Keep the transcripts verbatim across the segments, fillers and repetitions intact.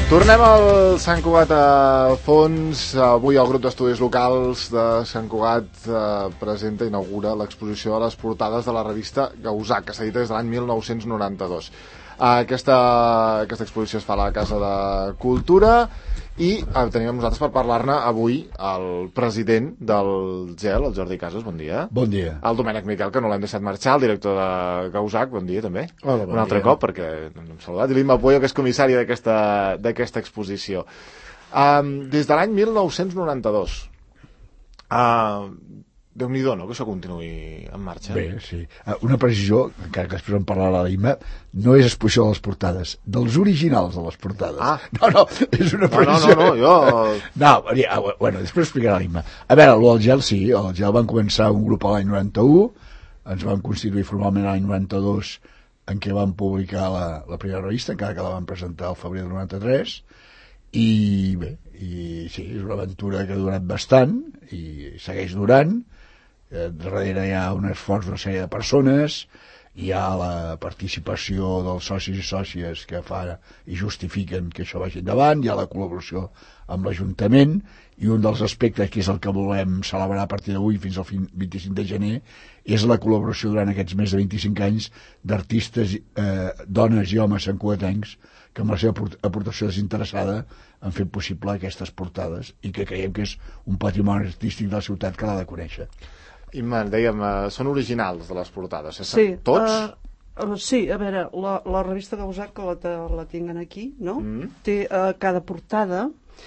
Tornem al Sant Cugat a fons. Avui el grup d'estudis locals de Sant Cugat eh, presenta i inaugura l'exposició de les portades de la revista Gauzac, que s'edita des de l'any mil nou-cents noranta-dos. Aquesta, aquesta exposició es fa a la Casa de Cultura i eh, tenim amb nosaltres per parlar-ne avui el president del G E L, el Jordi Casas, bon dia. Bon dia. El Domènec Miquel, que no l'hem deixat marxar, el director de Gauzac, bon dia també. Hola, bon Un altre dia. cop, perquè no hem saludat. I l'Imma Pueyo, que és comissari d'aquesta exposició. Um, des de l'any mil nou-cents noranta-dos. Uh, Déu-n'hi-do, no?, que això continuï en marxa. Bé, sí. Uh, una precisió, encara que després en parlarà l'Imma, no és exposició de les portades, dels originals de les portades. Ah. No, no, és una precisió. No, no, no, no jo... No, ja, bueno, després explicarà l'Imma. A veure, el G E L sí, el G E L van començar un grup a l'any noranta-u, ens van constituir formalment l'any noranta-dos, en què van publicar la, la primera revista, encara que la van presentar al febrer del noranta-tres, i bé, i sí, és una aventura que ha durat bastant, i segueix durant. Eh, darrere hi ha un esforç d'una sèrie de persones, hi ha la participació dels socis i sòcies que fa i justifiquen que això vagi endavant, hi ha la col·laboració amb l'Ajuntament, i un dels aspectes que és el que volem celebrar a partir d'avui fins al vint-i-cinc de gener és la col·laboració durant aquests més de vint-i-cinc anys d'artistes, eh, dones i homes santcugatencs que amb la seva aportació desinteressada han fet possible aquestes portades i que creiem que és un patrimoni artístic de la ciutat que l'ha de conèixer. Imma, dèiem, uh, són originals de les portades, eh? Sí, Tots? Uh, uh, sí, a veure, la, la revista Gauzac, que la, la tinguen aquí, no? Mm. Té a uh, cada portada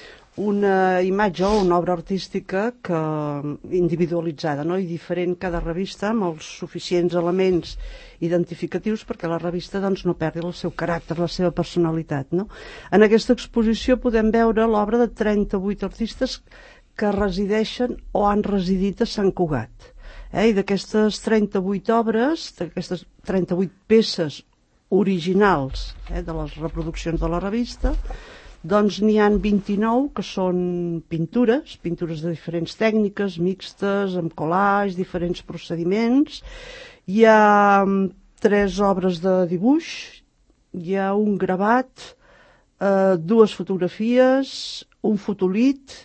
una imatge o una obra artística que, individualitzada, no? I diferent cada revista, amb els suficients elements identificatius perquè la revista doncs, no perdi el seu caràcter, la seva personalitat, no? En aquesta exposició podem veure l'obra de trenta-vuit artistes que resideixen o han residit a Sant Cugat. Eh? I d'aquestes trenta-vuit obres, d'aquestes trenta-vuit peces originals, eh, de les reproduccions de la revista, doncs n'hi han vint-i-nou que són pintures, pintures de diferents tècniques, mixtes, amb collage, diferents procediments. Hi ha tres obres de dibuix, hi ha un gravat, eh, dues fotografies, un fotolit,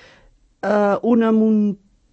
eh, una amb un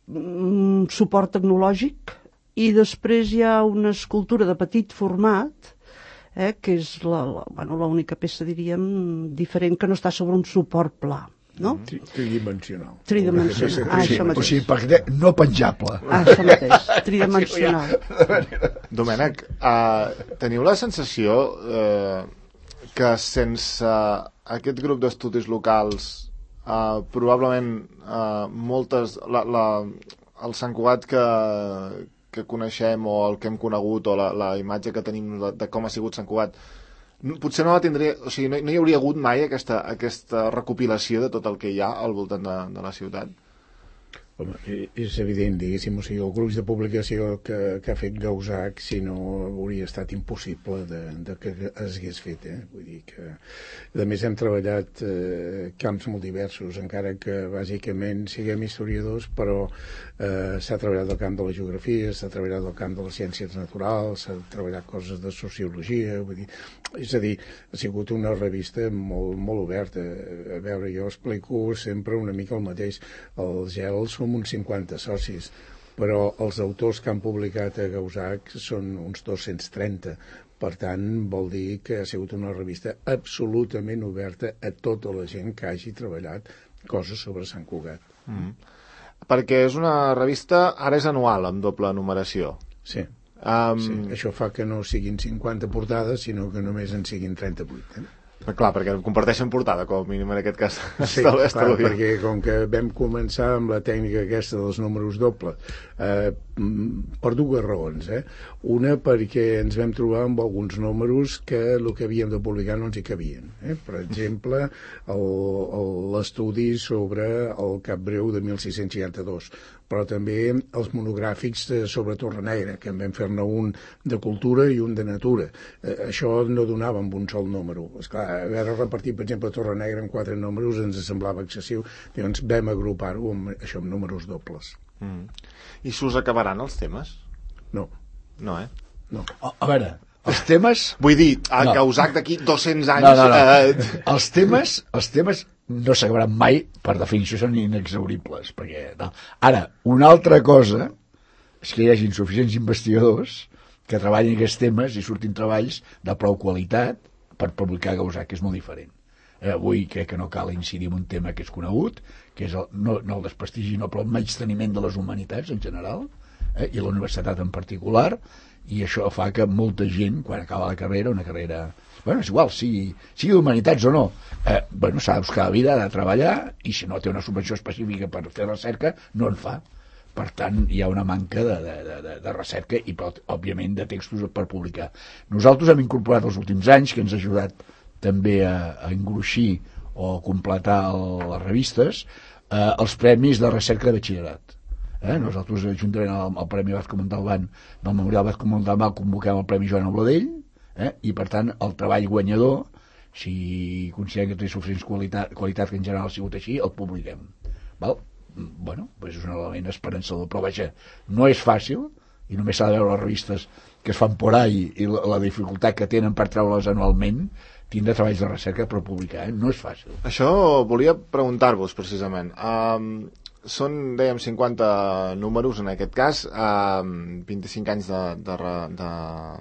un suport tecnològic, i després hi ha una escultura de petit format, eh, que és la, la, bueno, l'única peça, diríem, diferent, que no està sobre un suport pla, no? Tridimensional. Tridimensional, ah, això mateix. O sigui, perquè no penjable. Ah, això mateix, tridimensional. Domènec, uh, teniu la sensació uh, que sense aquest grup d'estudis locals Uh, probablement uh, moltes la, la, el Sant Cugat que, que coneixem o el que hem conegut o la, la imatge que tenim de, de com ha sigut Sant Cugat potser no la tindria, o sigui, no, no hi hauria hagut mai aquesta, aquesta recopilació de tot el que hi ha al voltant de, de la ciutat. Home, és evident, diguéssim, o sigui, el gruix de publicació que, que ha fet Gauzac, si no, hauria estat impossible de, de que es hagués fet, eh? Vull dir que, a més, hem treballat eh, camps molt diversos, encara que, bàsicament, siguem historiadors, però eh, s'ha treballat el camp de la geografia, s'ha treballat el camp de les ciències naturals, s'ha treballat coses de sociologia, vull dir, és a dir, ha sigut una revista molt, molt oberta. A veure, jo explico sempre una mica el mateix. El G E L som uns cinquanta socis, però els autors que han publicat a Gauzac són uns dos-cents trenta. Per tant, vol dir que ha sigut una revista absolutament oberta a tota la gent que hagi treballat coses sobre Sant Cugat. Mm. Perquè és una revista, ara és anual, amb doble numeració. Sí. Um... sí. Això fa que no siguin cinquanta portades, sinó que només en siguin trenta-vuit. Eh? Clar, perquè comparteixen portada, com a mínim en aquest cas. Sí, clar, perquè com que vam començar amb la tècnica aquesta dels números dobles, eh, per dues raons. Eh? Una, perquè ens vam trobar amb alguns números que el que havíem de publicar no ens hi cabien. Eh? Per exemple, l'estudi sobre el Cap Breu de mil sis-cents seixanta-dos, però també els monogràfics sobre Torrenegra, que en vam fer-ne un de cultura i un de natura. Eh, això no donava amb un sol número. Esclar, haver repartit, per exemple, Torrenegra en quatre números ens semblava excessiu, llavors vam agrupar-ho amb això, amb números dobles. Mm. I s'us acabaran els temes? No. No, eh? No. A, a veure, els temes... Vull dir, a No. Gausac d'aquí dos-cents anys... No, no, no. Eh... Els temes, els temes no s'acabaran mai, per definició són inexauribles. Perquè, no. Ara, una altra cosa és que hi hagi suficients investigadors que treballin aquests temes i surtin treballs de prou qualitat per publicar Gausac, que és molt diferent. Eh, avui crec que no cal incidir en un tema que és conegut, que és el, no, no el desprestigi, no, però el menysteniment de les humanitats en general, eh, i la universitat en particular, i això fa que molta gent, quan acaba la carrera, una carrera... Bueno, és igual, sigui, sigui d'humanitats o no, eh, bueno, s'ha de buscar la vida, ha de treballar, i si no té una subvenció específica per fer recerca, no en fa. Per tant, hi ha una manca de, de, de, de recerca i, òbviament, de textos per publicar. Nosaltres hem incorporat els últims anys, que ens ha ajudat també a, a engruixir o completar el, les revistes, eh, els premis de recerca de batxillerat. Eh? Nosaltres, juntament al, al Premi Abad Montalbán, del Memorial Abad Montalbán, convoquem el Premi Joan Obladell, eh? I, per tant, el treball guanyador, si considerem que té suficient qualitat, qualitat que en general ha sigut així, el publiquem. Val? Bueno, pues és un element esperançador, però vaja, no és fàcil, i només s'ha de veure les revistes que es fan por ahí i la, la dificultat que tenen per treure-les anualment, tindre treballs de recerca per publicar, eh? No és fàcil. Això volia preguntar-vos, precisament. Um, són, dèiem, cinquanta números, en aquest cas, um, vint-i-cinc anys de... de, de,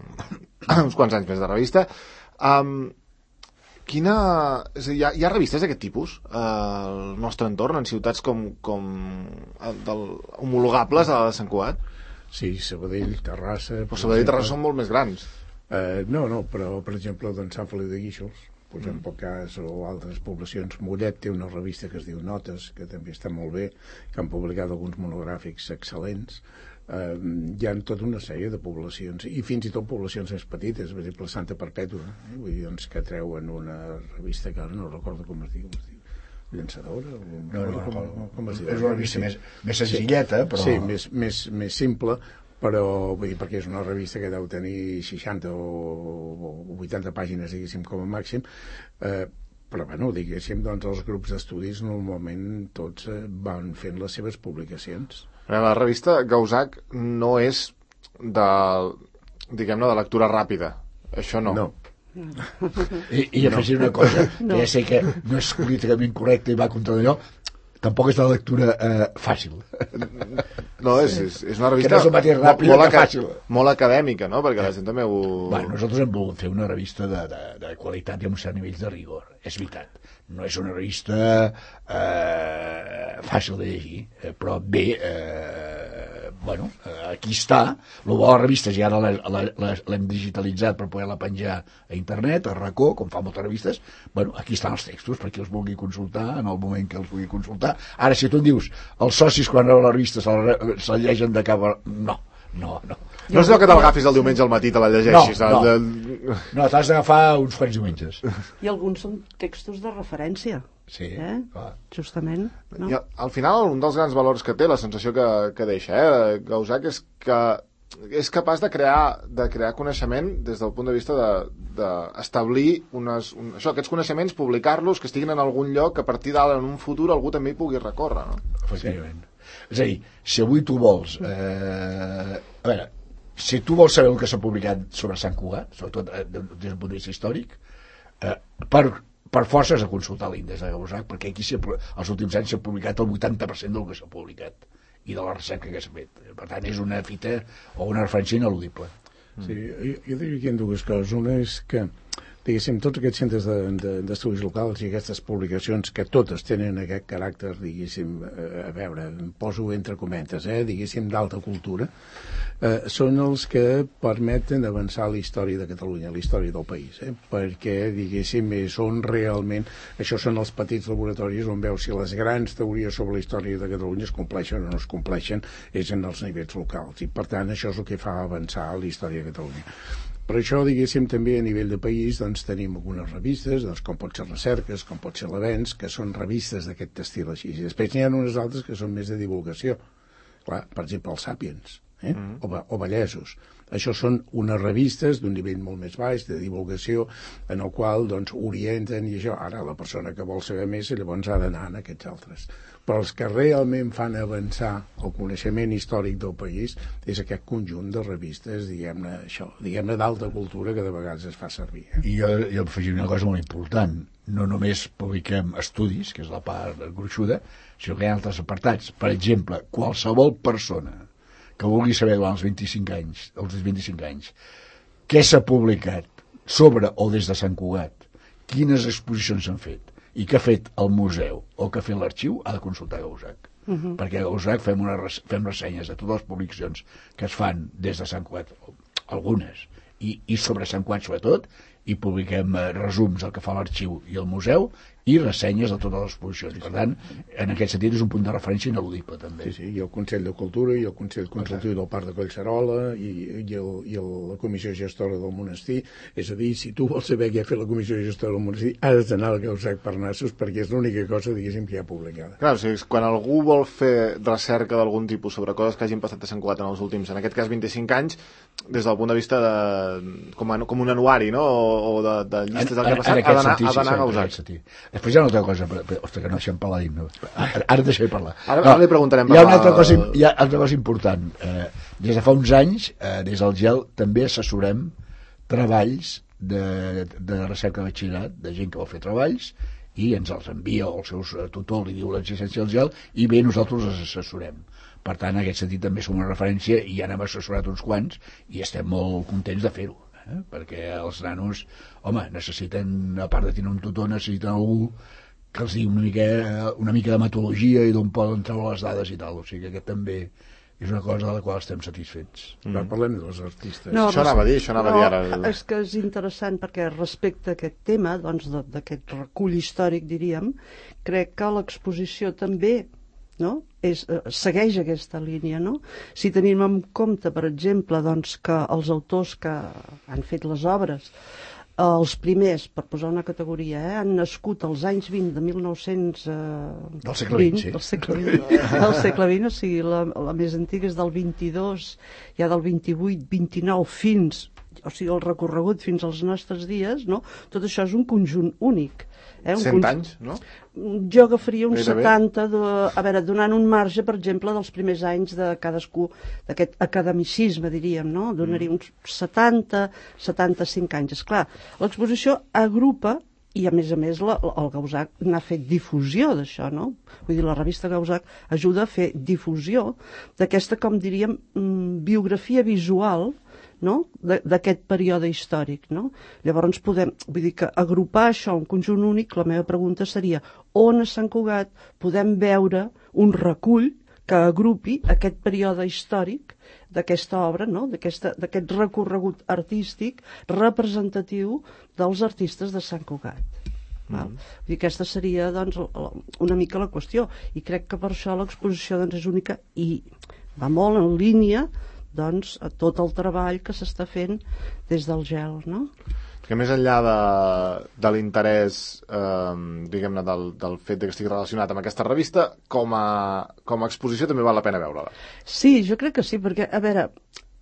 de uns quants anys més de revista. Um, Quina... És a dir, hi, ha, hi ha revistes d'aquest tipus eh, al nostre entorn, en ciutats com, com del, homologables a la de Sant Cugat? Sí, Sabadell, Terrassa... Però Sabadell i Terrassa són molt més grans. Uh, no, no, però, per exemple, doncs Sant Feliu de Guíxols, posem mm. pel cas, o altres poblacions. Mollet té una revista que es diu Notes, que també està molt bé, que han publicat alguns monogràfics excel·lents. Uh, hi ha tota una sèrie de poblacions, i fins i tot poblacions més petites, per exemple Santa Perpètua, eh? Vull dir, doncs, que treuen una revista que ara no recordo com es diu, com es diu Llançadora? O... No, no, com, no, com es diu? És una revista sí. més, més senzilleta, però... Sí, més, més, més simple, però vull dir, perquè és una revista que deu tenir seixanta o vuitanta pàgines, diguéssim, com a màxim, eh, però, bueno, diguéssim, doncs els grups d'estudis normalment tots eh, van fent les seves publicacions. La revista Gausac no és de, diguem-ne, de lectura ràpida. Això no. No. I, i afegir una cosa, no. Que ja sé que no és políticament correcte i va contra d'allò, tampoc és de lectura eh, fàcil. No, és, és, és una revista que no és un mateix ràpida molt, que fàcil. Molt acadèmica, no? Perquè la gent també ho... Bueno, nosaltres hem volgut fer una revista de, de, de qualitat i amb certs nivells de rigor, és veritat. No és una revista eh, fàcil de llegir, eh, però bé, eh, bueno, eh, aquí està. El bo de la revista, ja ara l'hem digitalitzat per poder-la penjar a internet, a racó, com fa moltes revistes. Bueno, aquí estan els textos, per qui els vulgui consultar, en el moment que els vulgui consultar. Ara, si tu em dius, els socis quan veuen la revista se la llegeixen de cap a... No, no, no. No és allò que te l'agafis el diumenge al matí i te la llegeixis. No, no, no t'has d'agafar uns quants diumenges. I alguns són textos de referència. Sí, eh? clar. Justament. No? I al final, un dels grans valors que té, la sensació que, que deixa, eh, Gausac, és que és capaç de crear, de crear coneixement des del punt de vista d'establir de, unes, un, això, aquests coneixements, publicar-los, que estiguin en algun lloc, que a partir d'ara, en un futur, algú també hi pugui recórrer. No? Efectivament. Sí. És a dir, si avui tu vols... Eh, a veure, si tu vols saber el que s'ha publicat sobre Sant Cugat, sobretot des del punt de vista històric, eh, per, per força has de consultar l'índex de Gausac, perquè aquí els últims anys s'ha publicat el vuitanta per cent del que s'ha publicat i de la recerca que s'ha fet. Per tant, és una fita o una referència ineludible. Sí, jo, jo diria que hi ha dues coses. Una és que, diguéssim, tots aquests centres d'estudis de, de, locals i aquestes publicacions que totes tenen aquest caràcter, diguéssim, a veure, poso entre cometes, eh, diguéssim, d'alta cultura, eh, són els que permeten avançar la història de Catalunya, la història del país, eh, perquè, diguéssim, són realment, això són els petits laboratoris on veus si les grans teories sobre la història de Catalunya es compleixen o no es compleixen, és en els nivells locals, i per tant això és el que fa avançar la història de Catalunya. Per això, diguéssim, també a nivell de país doncs, tenim algunes revistes, doncs, com pot ser Recerques, com pot ser l'Avenç, que són revistes d'aquest estil així. I després n'hi ha unes altres que són més de divulgació. Clar, per exemple, el Sàpiens. eh? mm. o, o vallesos. Això són unes revistes d'un nivell molt més baix, de divulgació, en el qual doncs, orienten i això. Ara la persona que vol saber més llavors ha d'anar en aquests altres. Però els que realment fan avançar el coneixement històric del país és aquest conjunt de revistes, diguem-ne, això, diguem-ne d'alta cultura que de vegades es fa servir. Eh? I jo, jo afegiré una cosa molt important. No només publiquem estudis, que és la part gruixuda, sinó que hi ha altres apartats. Per exemple, qualsevol persona que vulgui saber durant els vint-i-cinc anys, els vint-i-cinc anys, què s'ha publicat sobre o des de Sant Cugat, quines exposicions s'han fet, i què ha fet el museu o què ha fet l'arxiu, ha de consultar Gausac. Uh-huh. Perquè a Gausac fem, una, fem ressenyes de totes les publicacions que es fan des de Sant Cugat, algunes, i, i sobre Sant Cugat sobretot, i publiquem eh, resums del que fa l'arxiu i el museu, i ressenyes de totes les exposicions. Per tant, en aquest sentit és un punt de referència ineludible, també. Sí, sí, i el Consell de Cultura, i el Consell Consultiu del Parc de Collserola, i, i, el, i el, la Comissió Gestora del Monestir. És a dir, si tu vols saber què ha fet la Comissió Gestora del Monestir, has d'anar al Gausac Parnassos, perquè és l'única cosa, diguéssim, que hi ha publicada. Clar, o sigui, quan algú vol fer recerca d'algun tipus sobre coses que hagin passat a Sant Cugat en els últims, en aquest cas vint-i-cinc anys, des del punt de vista de, com, a, com un anuari, no?, o, o de, de llistes del que ha passat, ha d'anar a Gausac. Després hi ha una altra cosa, però, però, ostres, que no deixem parlar d'himne. Ara, ara deixaré parlar. Ara, no, ara li preguntarem. Hi ha una altra cosa, hi ha altra cosa important. Eh, des de fa uns anys, eh, des del GEL, també assessorem treballs de, de recerca de batxillerat, de gent que vol fer treballs, i ens els envia, o el seu tutor li diu l'existència del GEL, i bé, nosaltres els assessorem. Per tant, en aquest sentit també som una referència, i ja n'hem assessorat uns quants, i estem molt contents de fer-ho. Eh? Perquè els nanos, home, necessiten, a part de tenir un tutor, necessiten algú que els digui una mica, una mica de metodologia i d'on poden treure les dades i tal. O sigui que aquest també és una cosa de la qual estem satisfets. Mm. Però parlem dels artistes. No, això anava a dir, això anava no, a dir ara. És que és interessant perquè respecte a aquest tema, doncs, d'aquest recull històric, diríem, crec que l'exposició també, no?, és, eh, segueix aquesta línia, no? Si tenim en compte, per exemple, doncs, que els autors que han fet les obres, eh, els primers, per posar una categoria, eh, han nascut als anys vint de mil nou-cents vint, del segle vint, sí. Del segle vint, del segle vint, o sigui, la, la més antiga és del vint-i-dos, ja del vint-i-vuit, vint-i-nou fins, o sigui, el recorregut fins als nostres dies, no? Tot això és un conjunt únic. Eh? Un cent conjunt... anys, no? Jo agafaria uns Gairebé. setanta, de, a veure, donant un marge, per exemple, dels primers anys de cadascú, d'aquest academicisme, diríem, no? Donaria uns setanta, setanta-cinc anys. Esclar, l'exposició agrupa, i a més a més la, el Gausac n'ha fet difusió d'això, no? Vull dir, la revista Gausac ajuda a fer difusió d'aquesta, com diríem, biografia visual, no?, d'aquest període històric, no? Llavors podem, vull dir que agrupar això un conjunt únic, la meva pregunta seria on a Sant Cugat podem veure un recull que agrupi aquest període històric d'aquesta obra, no?, d'aquest recorregut artístic representatiu dels artistes de Sant Cugat. Val? Mm. Vull dir, aquesta seria, doncs, una mica la qüestió, i crec que per això l'exposició, doncs, és única i va molt en línia, doncs, a tot el treball que s'està fent des del GEL, no? Que més enllà de, de l'interès, eh, diguem-ne, del, del fet que estigui relacionat amb aquesta revista, com a, com a exposició també val la pena veure-la. Sí, jo crec que sí, perquè, a veure,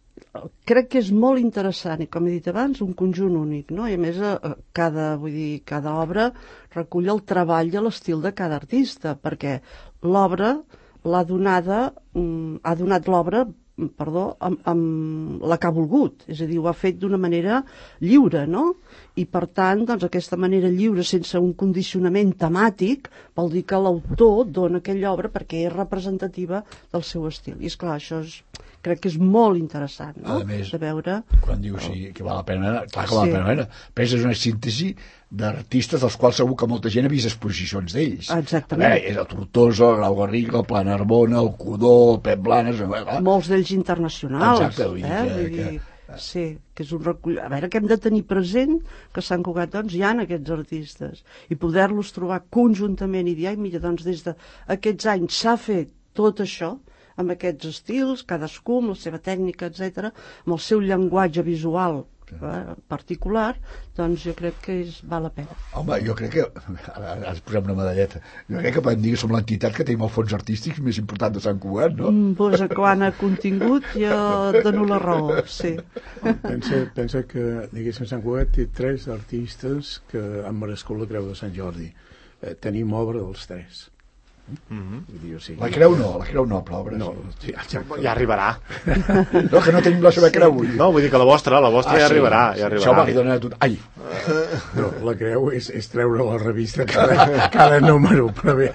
crec que és molt interessant, i com he dit abans, un conjunt únic, no? I a més, cada, vull dir, cada obra recull el treball i l'estil de cada artista, perquè l'obra l'ha donada, ha donat l'obra perdó, amb, amb la que ha volgut, és a dir, ho ha fet d'una manera lliure, no? I per tant, doncs, aquesta manera lliure, sense un condicionament temàtic, vol dir que l'autor dona aquella obra perquè és representativa del seu estil. I esclar, això és, crec que és molt interessant, no? A més, de veure... quan dius sí, que val la pena, clar que val sí. la pena, però és una síntesi d'artistes dels quals segur que molta gent ha vist exposicions d'ells. Exactament. A veure, és el Tortosa, el Grau Garriga, el Pla Narbona, el Codó, el Pep Blanes... Molts d'ells internacionals. Exacte, vull dir, eh? que, vull dir que... sí, que és un recull... A veure, que hem de tenir present que a Sant Cugat, doncs, hi ha aquests artistes i poder-los trobar conjuntament i dir, ai, mira, doncs, des d'aquests anys s'ha fet tot això, amb aquests estils, cadascú amb la seva tècnica, etcètera, amb el seu llenguatge visual eh, particular, doncs jo crec que és, val la pena. Home, jo crec que, ara, ara ens posem una medalleta, jo crec que podem dir que som l'entitat que tenim els fons artístics més important de Sant Cugat, no? Mm, doncs quan a contingut jo et dono la raó, sí. Pensa, pensa que, diguéssim, Sant Cugat té tres artistes que han merescut la Creu de Sant Jordi. Eh, tenim obra dels tres. Mm-hmm. Vull dir, o sigui, La creu no, la creu no, però obres. no, sí, exacte. Ja arribarà. No, que no tenim la seva creu. Vull dir. No, vull dir que la vostra, la vostra Ah, ja sí, arribarà. sí. Ja Això arribarà. va, li donen a tot. Ai, No, la creu és, és treure la revista cada, cada número, però bé,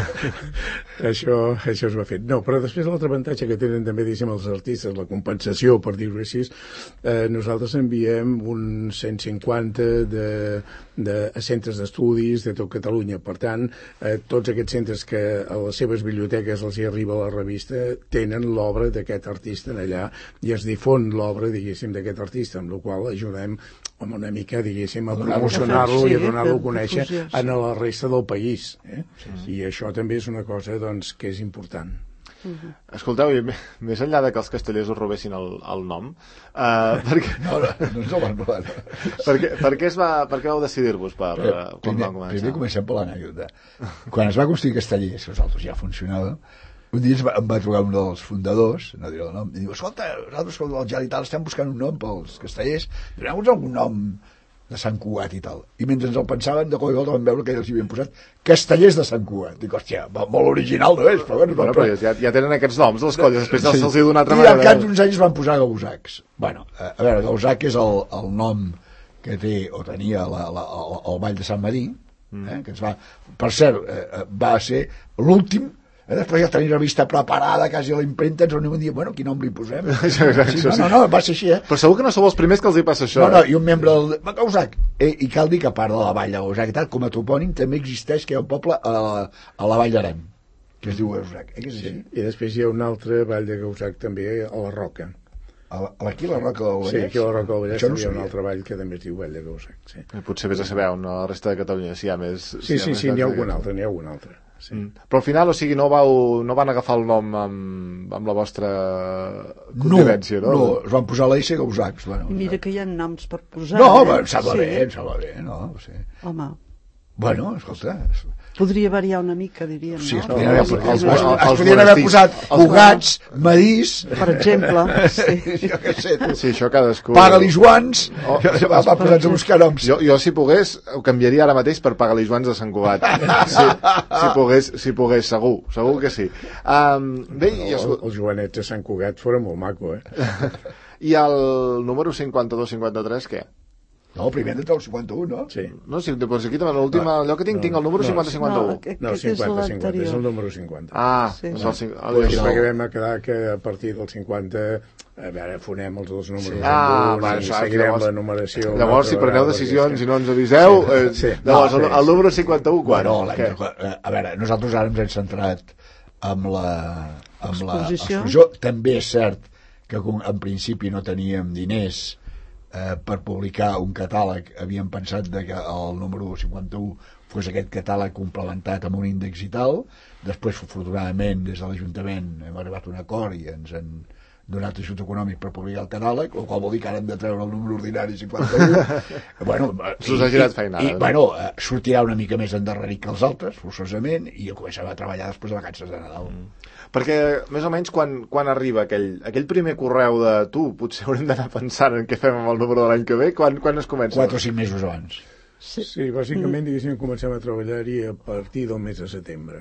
això, això es va fet. No, però després l'altre avantatge que tenen també, diguéssim, els artistes, la compensació, per dir-ho així, eh, nosaltres enviem un cent cinquanta de, de, a centres d'estudis de tot Catalunya. Per tant, eh, tots aquests centres que a les seves biblioteques els hi arriba la revista tenen l'obra d'aquest artista allà i es difon l'obra, diguéssim, d'aquest artista, amb la qual ajudem amb una mica, diguéssim, a promocionar-lo Sí, i a donar-lo a per conèixer difusió, sí. a la resta del país. Eh? I això també és una cosa, doncs, que és important. Escolteu, i m- més enllà de que els castellers us robessin el, el nom, uh, per, què, no, no, no ens ho van robar. No. per, què, per, què es va, per què vau decidir-vos per, uh, quan primer, van començar? primer comencem per l'anècdota. Quan es va construir Castellers, que nosaltres ja funcionava, un dia es va, em va trucar un dels fundadors, no diré el nom, i diu, escolta, nosaltres com el gel i tal estem buscant un nom pels castellers, doneu-nos algun nom de Sant Cugat i tal. I mentre ens el pensaven, de cop i volta vam veure que ells hi havien posat Castellers de Sant Cugat. Dic, hòstia, va, molt original no és, però bueno... Bueno, però ja, ja tenen aquests noms, les colles, després Sí. se'ls hi d'una altra I al manera. cap d'uns anys van posar Gausacs. Bueno, a veure, Gausac és el, el nom que té, o tenia la, la, el, el Vall de Sant Madí, eh, que es va... Per cert, eh, va ser l'últim. Eh, després ja tenia la revista preparada quasi a la impremta, ens reunim un dia, bueno, quin nom li posem? Sí, no, no, no, va ser així, eh? Però segur que no sou els primers que els hi passa això. No, no, eh? i un membre del... Va, Gausac. Eh, I cal dir que a part de la Vall de Gausac i tal, com a topònim també existeix que hi ha un poble a la, a la Vall d'Aran, que es diu Gausac. Eh, que és Sí. així? I després hi ha un altre Vall de Gausac també a la Roca. A la, a aquí a la Roca del Vallès? Sí, aquí a la Roca del Vallès Això no també hi ha un sabia. altre vall que també es diu Vall de Gausac. Sí, Eh, Potser vés a saber on a la resta de Catalunya si hi ha més... sí, hi ha sí, més sí n'hi ha llocs algun d'aquests. altre, n'hi ha algun altre. Sí. Mm. Però al final, o sigui, no, vau, no van agafar el nom amb, amb la vostra No, connivència, no? no, es van posar la S Gausacs. Bueno, Mira que hi ha noms per posar. no, eh? em sembla Sí. bé, em sembla bé, no? Sí. Home, Bueno, escolta... podria variar una mica, diríem, Sí, es no? podien haver, els- els, els- es, els es podien haver monestirs. posat Els- Bugats, Madís, Per exemple, sí. jo què sé, tu. Sí, això cadascú... Paga-li Joans, Oh, va, va posar a buscar noms. Jo, jo, si pogués, ho canviaria ara mateix per pagar les Joans de Sant Cugat. Si, si, pogués, si pogués, segur, segur que sí. Um, bé, i, El, escol- el Joanet de Sant Cugat fora molt maco, eh? i el número cinquanta-dos cinquanta-tres, què? No, primer de el cinquanta-un, no? Sí. No, si, doncs aquí també, l'últim, No, allò que tinc, no, tinc el número no, cinquanta cinquanta-u. No, aquest No, és cinquanta cinquanta, és el l'anterior. número cinquanta. Ah, Sí. és el, cinc- el, Pues Sí, no. perquè vam quedar que a partir del cinquanta, a veure, fonem els dos números. Sí. en Ah, un va, i això, seguirem llavors- la numeració. una Llavors, si altra preneu vegada, decisions perquè i no ens aviseu, eh, Sí. llavors, No, el, sí. el número cinquanta-u, quan? Bueno, l'any Què? que- eh, a veure, nosaltres ara ens hem centrat amb la amb la Exposició. exposició. També és cert que com en principi no teníem diners eh, per publicar un catàleg, havíem pensat de que el número cinquanta-u fos aquest catàleg complementat amb un índex i tal. Després, afortunadament, des de l'Ajuntament hem arribat a un acord i ens han donat ajut econòmic per publicar el catàleg, el qual vol dir que ara hem de treure el número ordinari cinquanta-u. bueno, Se us ha girat feinada, i, no? bueno, eh, sortirà una mica més endarrerit que els altres, forçosament, i començarem a treballar després de vacances de Nadal. Mm. Perquè, més o menys, quan, quan arriba aquell, aquell primer correu de tu, potser haurem d'anar pensant en què fem amb el número de l'any que ve, quan, quan es comença? Quatre o cinc mesos abans. Sí. Sí, bàsicament, diguéssim, comencem a treballar-hi a partir del mes de setembre.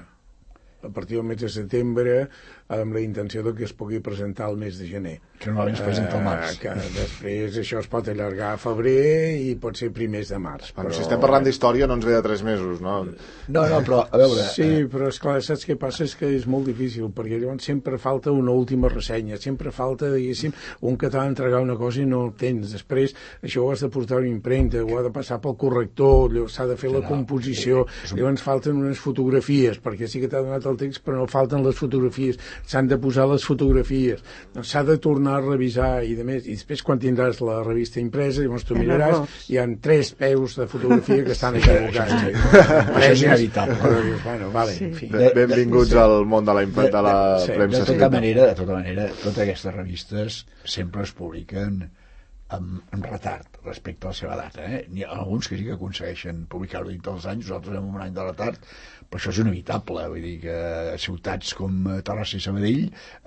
A partir del mes de setembre, amb la intenció de que es pugui presentar el mes de gener. Que normalment es presenta al març. Eh, que després això es pot allargar a febrer i pot ser primers de març. Però... Si estem parlant d'història, no ens ve de tres mesos, no? No, no, però, a veure... Sí, eh, però esclar, saps què passa? És que és molt difícil, perquè llavors sempre falta una última ressenya, sempre falta, diguéssim, un que t'ha d'entregar una cosa i no el tens. Després això ho has de portar a una impremta, ho ha de passar pel corrector, llavors s'ha de fer la no, composició, llavors falten unes fotografies, perquè sí que t'ha donat el text, però no falten les fotografies, s'han de posar les fotografies, s'ha de tornar a revisar i de més, i després quan tindràs la revista impresa, llavors tu En miraràs, errors. hi ha tres peus de fotografia que estan equivocats. Això és inevitable. Però dius, bueno, vale, Sí. en fi. Bé- Benvinguts sí. al món de la, imp- de la sí, premsa De tota escrita. manera, de tota manera, totes aquestes revistes sempre es publiquen amb, amb retard respecte a la seva data. Eh? N'hi ha alguns que sí que aconsegueixen publicar-ho dintre dels anys, nosaltres amb un any de retard, però això és inevitable. Vull dir que ciutats com Terrassa i Sabadell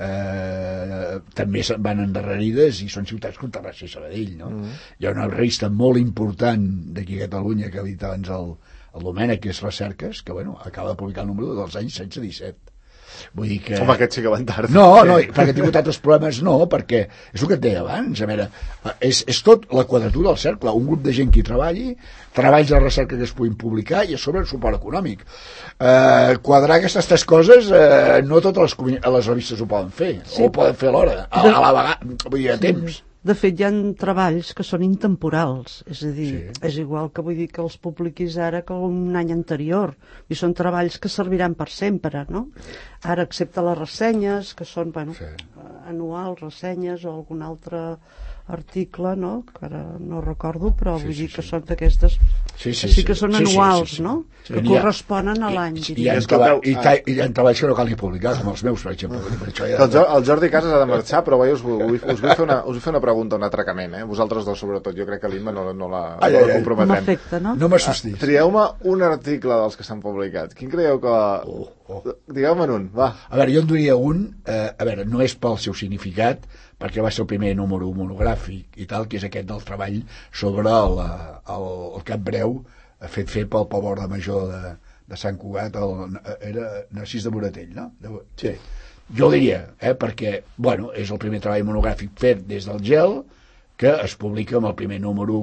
eh, també van endarrerides, i són ciutats com Terrassa i Sabadell. No? Mm. Hi ha una revista molt important d'aquí a Catalunya que ha dit abans el, el Domènec, que és Recerques, que bueno, acaba de publicar el número dels anys setze disset. Vull dir que... Home, aquest sí que van tard. No, no, perquè ha tingut altres problemes, no, perquè és el que et deia abans, a veure, és, és tot la quadratura del cercle, un grup de gent que hi treballi, treballs de recerca que es puguin publicar i a sobre el suport econòmic. Eh, quadrar aquestes tres coses, eh, no totes les, les revistes ho poden fer, sí. O ho poden fer alhora, a, a la vegada, vull dir, a temps. De fet, hi ha treballs que són intemporals, és a dir, sí. És igual que vull dir que els publiquis ara que un any anterior, i són treballs que serviran per sempre, no? Ara, excepte les ressenyes, que són, bueno, sí. anuals, ressenyes o algun altre article, no? Que ara no recordo, però sí, vull sí, dir que sí. són d'aquestes... Sí, sí, sí que són sí, anuals, sí, sí, sí. no? Sí, que sí. corresponen a l'any. I, i, hi ha treball, i, ta, i hi ha treballs que no cal ni publicar, com els meus, per exemple. Per això ja... el, el Jordi Casas ha de marxar, però us, us, us, vull fer una, us vull fer una pregunta, un atracament, eh? Vosaltres dos, sobretot. Jo crec que l'Imma no, no la, ai, no ai, la comprometem. M'afecta, no? No m'assustis. Ah, trieu-me un article dels que s'han publicat. Quin creieu que... Oh, oh. Digueu-me'n un, va. A veure, jo en duria un, eh, a veure, no és pel seu significat, perquè va ser el primer número monogràfic i tal, que és aquest del treball sobre el, el, el Cap Breu, fet fer pel Pau Borda Major de, de Sant Cugat, el, era Narcís de Moratell, no? De, sí. Jo diria, eh, perquè, bueno, és el primer treball monogràfic fet des del gel, que es publica amb el primer número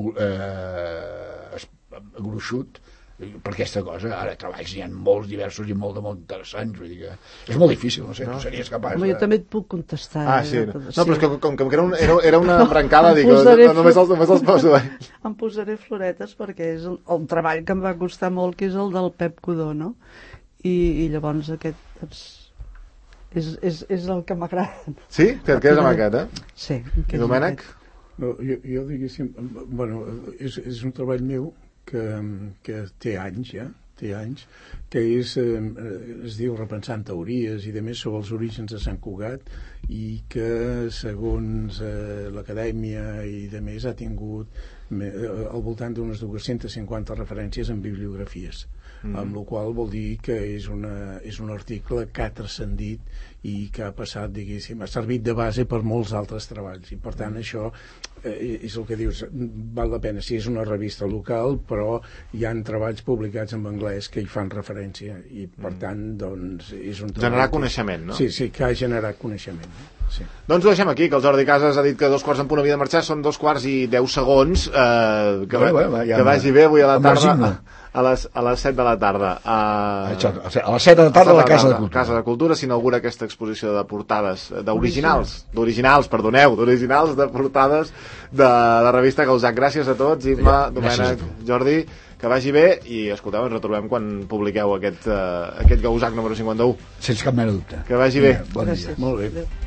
eh, gruixut, per aquesta cosa. Ara treballs n'hi ha molts diversos i molt de molt interessants, vull dir que és molt difícil, no sé, no. Tu series capaç de... Jo també et puc contestar. Ah, sí. Eh? No, però és que com, com que era, un, era, era una embrancada, dic, no, només, els, només els poso. Eh? Em posaré floretes perquè és el, el treball que em va costar molt, que és el del Pep Codó, no? I, i llavors aquest és, és, és, és el que m'agrada. Sí? Que et quedes amb aquest, eh? Sí. I Domènec? No, jo, jo diguéssim, bueno, és, és un treball meu que, que té anys ja, té anys, que és, eh, es diu Repensant teories i de més sobre els orígens de Sant Cugat, i que segons eh, l'acadèmia i de més ha tingut me, al voltant d'unes dues-centes cinquanta referències en bibliografies, mm. amb la qual vol dir que és, una, és un article que ha transcendit i que ha passat, diguéssim, ha servit de base per molts altres treballs, i per tant això eh, és el que dius, val la pena, si és una revista local, però hi han treballs publicats en anglès que hi fan referència, i per tant doncs és un treball... Generar coneixement, no? Sí, sí, que ha generat coneixement. Sí. Doncs ho deixem aquí, que el Jordi Casas ha dit que dos quarts en punt havia de marxar, són dos quarts i deu segons, eh, que, bueno, bueno, ja que vagi bé avui a la tarda, a, a les, a les set de la tarda. Uh, a les set de la tarda a la Casa de Cultura. Casa de Cultura s'inaugura aquesta exposició de portades, d'originals, d'originals, perdoneu, d'originals de portades de la revista Gauzac. Gràcies a tots, Imma, Domènec, Jordi, que vagi bé, i escolteu, ens retrobem quan publiqueu aquest, uh, aquest Gauzac número cinquanta-u. Sense cap mena de dubte. Que vagi bé. Bon dia. Molt bé.